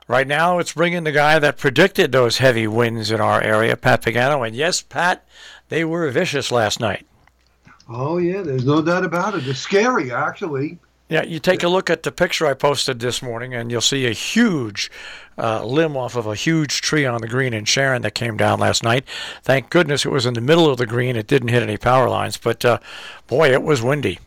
Right now, it's bringing the guy that predicted those heavy winds in our area, Pat Pagano. And yes, Pat, they were vicious last night. Oh yeah, there's no doubt about it. It's scary, actually. Yeah, you take a look at the picture I posted this morning, and you'll see a huge limb off of a huge tree on the green in Sharon that came down last night. Thank goodness it was in the middle of the green. It didn't hit any power lines, but boy, it was windy.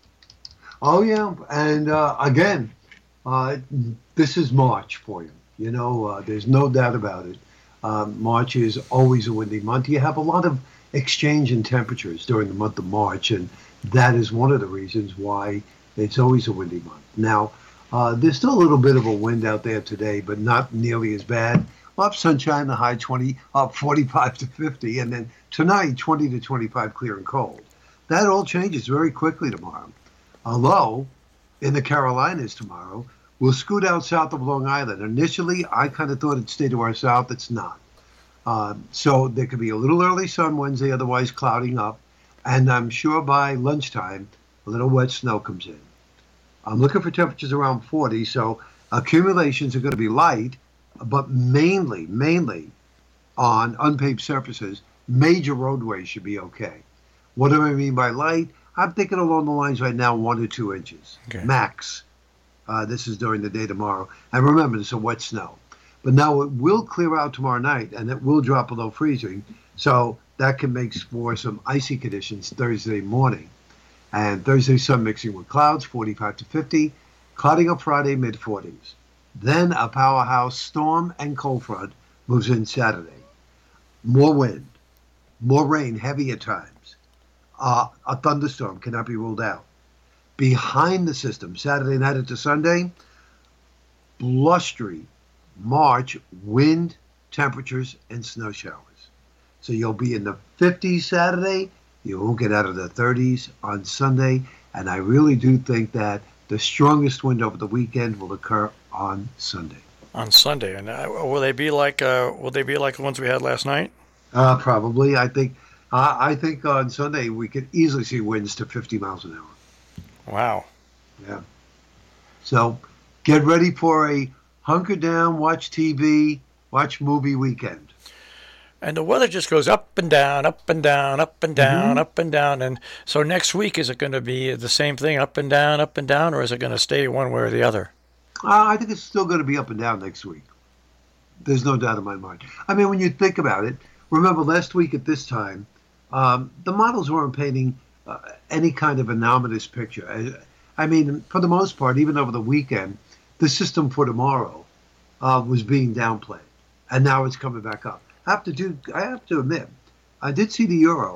Oh yeah, and again, uh, this is March for you. There's no doubt about it. March is always a windy month. You have a lot of exchange in temperatures during the month of March, and that is one of the reasons why it's always a windy month. Now, there's still a little bit of a wind out there today, but not nearly as bad. We'll have sunshine, the high 20, up 45 to 50, and then tonight 20 to 25, clear and cold. That all changes very quickly tomorrow. Although, in the Carolinas tomorrow, we'll scoot out south of Long Island. Initially, I kind of thought it'd stay to our south. It's not. So there could be a little early sun Wednesday, otherwise clouding up. And I'm sure by lunchtime, a little wet snow comes in. I'm looking for temperatures around 40, so accumulations are going to be light, but mainly on unpaved surfaces. Major roadways should be okay. What do I mean by light? I'm thinking along the lines right now, 1 to 2 inches, okay, max. This is during the day tomorrow. And remember, it's a wet snow. But now it will clear out tomorrow night, and it will drop below freezing. So that can make for some icy conditions Thursday morning. And Thursday, sun mixing with clouds, 45 to 50. Clouding up Friday, mid-40s. Then a powerhouse storm and cold front moves in Saturday. More wind, more rain, heavy at times. A thunderstorm cannot be ruled out. Behind the system, Saturday night into Sunday, blustery March wind, temperatures, and snow showers. So you'll be in the 50s Saturday. You won't get out of the 30s on Sunday. And I really do think that the strongest wind over the weekend will occur on Sunday. On Sunday, and will they be like the ones we had last night? Probably. I think on Sunday we could easily see winds to 50 miles an hour. Wow. Yeah. So get ready for a hunker down, watch TV, watch movie weekend. And the weather just goes up and down, up and down, up and down, Mm-hmm. up and down. And so next week, is it going to be the same thing, up and down, or is it going to stay one way or the other? I think it's still going to be up and down next week. There's no doubt in my mind. I mean, when you think about it, remember last week at this time, the models weren't painting any kind of anomalous picture. I mean, for the most part, even over the weekend, the system for tomorrow was being downplayed, and now it's coming back up. I have to admit, I did see the Euro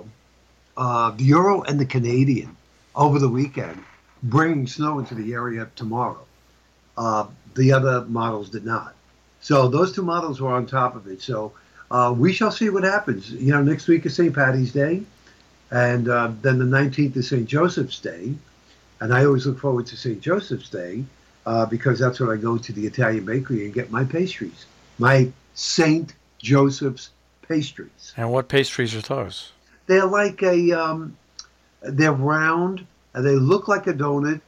and the Canadian over the weekend bringing snow into the area tomorrow. The other models did not. So those two models were on top of it. So we shall see what happens. Next week is St. Paddy's Day, and then the 19th is St. Joseph's Day. And I always look forward to St. Joseph's Day because that's when I go to the Italian bakery and get my pastries, my St. Joseph's pastries. And what pastries are those? They're like they're round, and they look like a donut.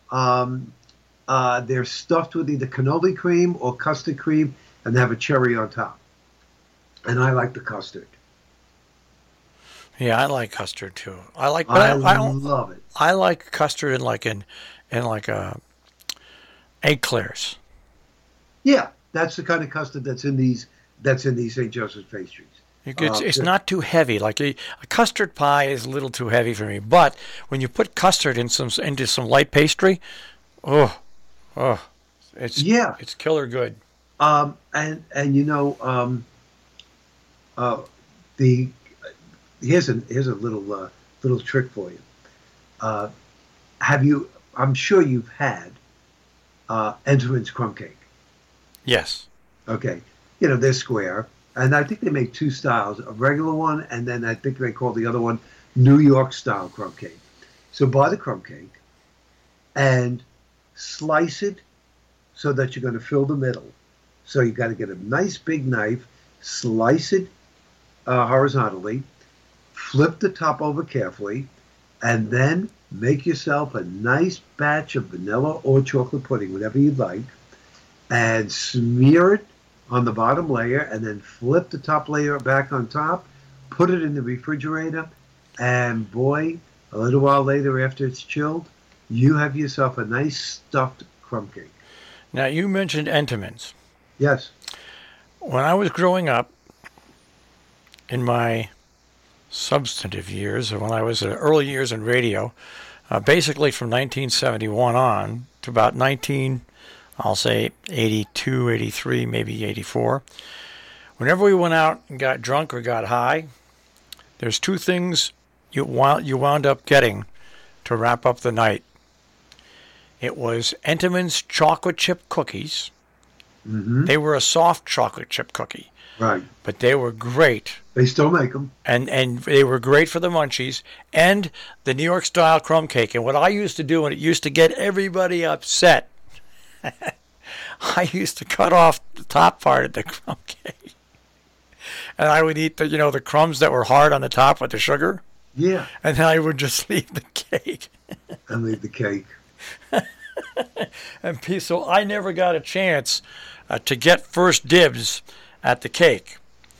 They're stuffed with either cannoli cream or custard cream, and they have a cherry on top. And I like the custard. Yeah, I like custard too. I love it. I like custard in eclairs. Yeah, that's the kind of custard that's in these St. Joseph's pastries. It's not too heavy. Like a custard pie is a little too heavy for me. But when you put custard into some light pastry, it's killer good. Here's a little trick for you. I'm sure you've had Entenmann's crumb cake. Yes. Okay. They're square, and I think they make two styles: a regular one, and then I think they call the other one New York style crumb cake. So buy the crumb cake and slice it so that you're going to fill the middle. So you got to get a nice big knife, slice it horizontally, flip the top over carefully, and then make yourself a nice batch of vanilla or chocolate pudding, whatever you'd like. and smear it on the bottom layer, and then flip the top layer back on top, put it in the refrigerator, and boy, a little while later after it's chilled, you have yourself a nice stuffed crumb cake. Now, you mentioned Entenmann's. Yes. When I was growing up, in my substantive years, when I was in early years in radio, basically from 1971 on to about I'll say 82, 83, maybe 84. Whenever we went out and got drunk or got high, there's two things you wound up getting to wrap up the night. It was Entenmann's chocolate chip cookies. Mm-hmm. They were a soft chocolate chip cookie. Right. But they were great. They still make them. And they were great for the munchies. And the New York style crumb cake. And what I used to do, and it used to get everybody upset, I used to cut off the top part of the crumb cake. And I would eat the crumbs that were hard on the top with the sugar. Yeah. And then I would just leave the cake. And leave the cake. And so I never got a chance to get first dibs at the cake.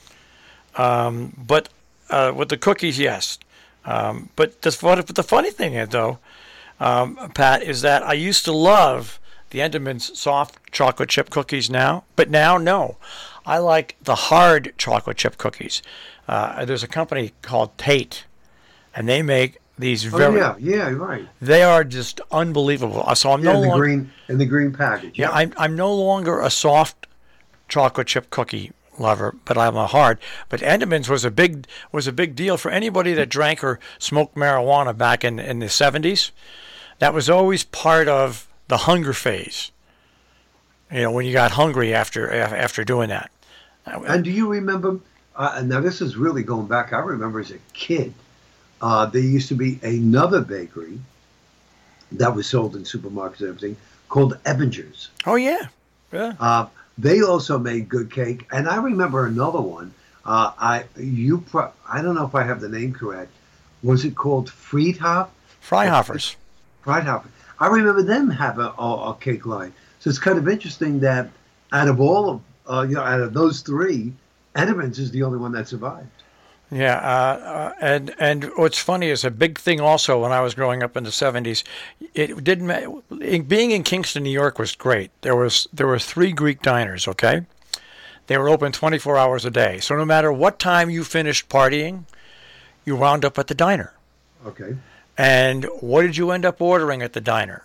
But with the cookies, yes. But the funny thing is, though, Pat, is that I used to love the Entenmann's soft chocolate chip cookies now, but now, no. I like the hard chocolate chip cookies. There's a company called Tate, and they make these very... Oh, yeah, right. They are just unbelievable. So I'm no longer... in the green package. Yeah, I'm no longer a soft chocolate chip cookie lover, but I'm a hard. But Entenmann's was a big deal for anybody that drank or smoked marijuana back in the 70s. That was always part of the hunger phase. When you got hungry after doing that. And do you remember? Now this is really going back. I remember as a kid, there used to be another bakery that was sold in supermarkets and everything called Ebbinger's. Oh yeah. They also made good cake, and I remember another one. I don't know if I have the name correct. Was it called Friedhof? Freihofer's. Friedhofer. I remember them having a cake line. So it's kind of interesting that out of all of out of those three, Entenmann's is the only one that survived. Yeah, and what's funny is a big thing also when I was growing up in the 70s, it didn't matter. Being in Kingston, New York was great. There were 3 Greek diners, okay? They were open 24 hours a day. So no matter what time you finished partying, you wound up at the diner. Okay. And what did you end up ordering at the diner?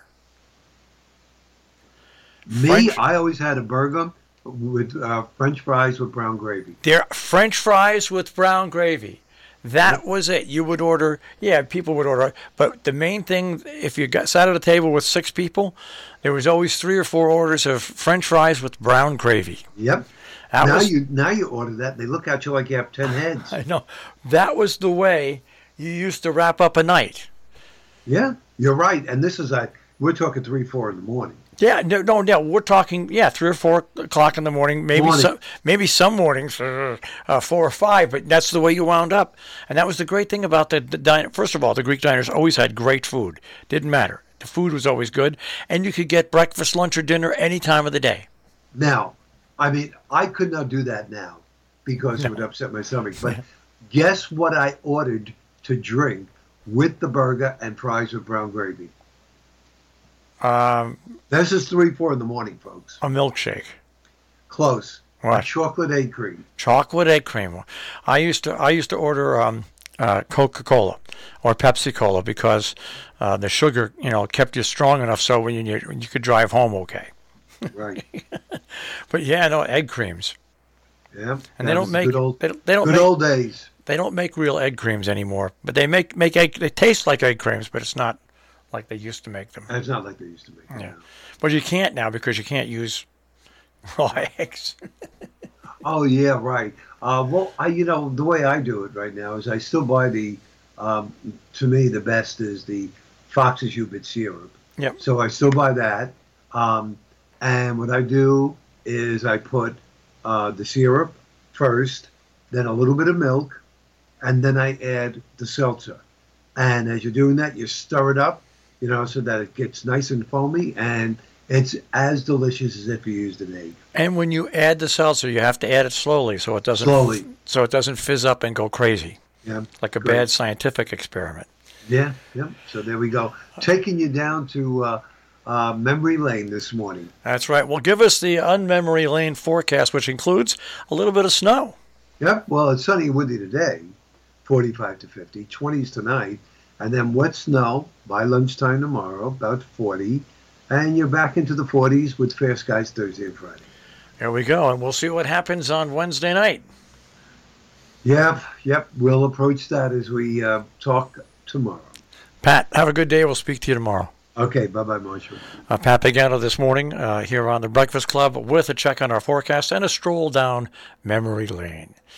I always had a burger with French fries with brown gravy. French fries with brown gravy. That was it. You would order, people would order. But the main thing, if you sat at a table with 6 people, there was always 3 or 4 orders of French fries with brown gravy. Yep. Now you order that, they look at you like you have 10 heads. I know. That was the way you used to wrap up a night. Yeah, you're right. And we're talking 3, 4 in the morning. Yeah, no, we're talking 3 or 4 o'clock in the morning. Maybe some mornings 4 or 5, but that's the way you wound up. And that was the great thing about the diner. First of all, the Greek diners always had great food. Didn't matter. The food was always good, and you could get breakfast, lunch, or dinner any time of the day. Now, I could not do that now because it would upset my stomach. But guess what I ordered to drink with the burger and fries with brown gravy? This is 3, 4 in the morning, folks. A milkshake. Close. What? A chocolate egg cream. Chocolate egg cream. I used to order Coca-Cola or Pepsi-Cola because the sugar, kept you strong enough so when you could drive home okay. Right. But egg creams. Yeah. And they don't make good old days. They don't make real egg creams anymore, but they make egg. They taste like egg creams, but it's not like they used to make them. It's not like they used to make them. Yeah. But you can't now because you can't use raw eggs. Oh yeah, right. Well, the way I do it right now is I still buy to me the best is the Fox's U-Bit syrup. Yep. So I still buy that. And what I do is I put the syrup first, then a little bit of milk, and then I add the seltzer. And as you're doing that, you stir it up, so that it gets nice and foamy, and It's as delicious as if you used an egg. And when you add the seltzer, you have to add it slowly so it doesn't fizz up and go crazy. Yeah, like a great. bad scientific experiment. Yeah. So there we go. Taking you down to memory lane this morning. That's right. Well, give us the unmemory lane forecast, which includes a little bit of snow. Yep. Well, it's sunny and windy today, 45 to 50, 20s tonight, and then wet snow by lunchtime tomorrow, about 40, and you're back into the 40s with fair skies Thursday and Friday. There we go, and we'll see what happens on Wednesday night. Yep. We'll approach that as we talk tomorrow. Pat, have a good day. We'll speak to you tomorrow. Okay, bye-bye, Marshall. Pat Pagano this morning here on the Breakfast Club with a check on our forecast and a stroll down memory lane.